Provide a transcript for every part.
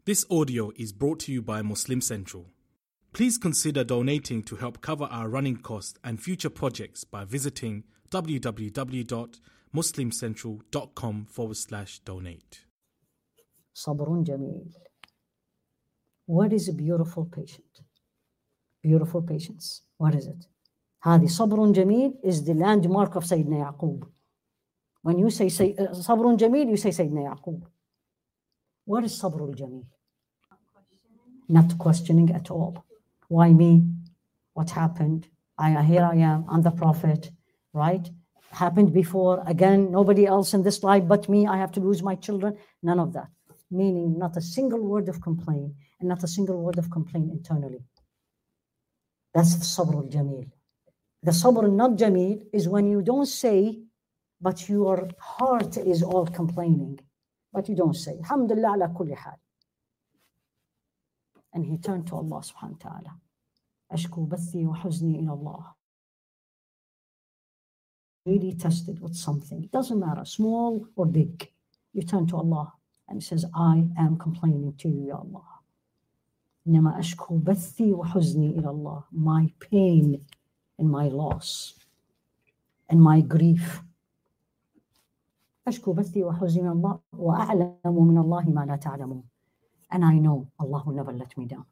This audio is brought to you by Muslim Central. Please consider donating to help cover our running costs and future projects by visiting www.muslimcentral.com/donate. Sabrun Jameel. What is a beautiful patient? Beautiful patience. What is it? هذه صبر جميل is the landmark of Sayyidina Yaqub. When you say صبر جميل, you say Sayyidina Yaqub. What is صبر الجميل? Not questioning at all. Why me? What happened? Here I am. I'm the prophet, right? Happened before. Again, nobody else in this life but me. I have to lose my children. None of that. Meaning not a single word of complaint and not a single word of complaint internally. That's the sabr al-jameel. The sabr not jameel is when you don't say, but your heart is all complaining, but you don't say. Alhamdulillah ala kulli hal. And he turned to Allah subhanahu wa ta'ala. Ashku bathi wa huzni ila Allah. Really tested with something. It doesn't matter, small or big. You turn to Allah and he says, I am complaining to you, Ya Allah. إنما أشكو بثي وحزني إلى الله. My pain and my loss and my grief. أشكو بثي وحزني إلى الله وأعلم من الله ما لا تعلمون. And I know Allah will never let me down.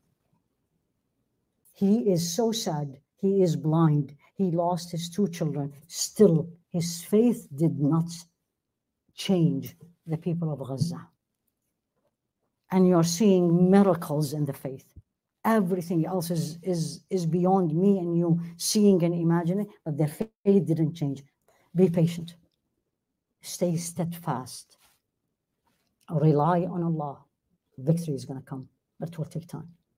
He is so sad. He is blind. He lost his 2 children. Still, his faith did not change the people of Gaza. And you're seeing miracles in the faith. Everything else is beyond me and you seeing and imagining, but their faith didn't change. Be patient. Stay steadfast. Rely on Allah. Victory is going to come, but it will take time.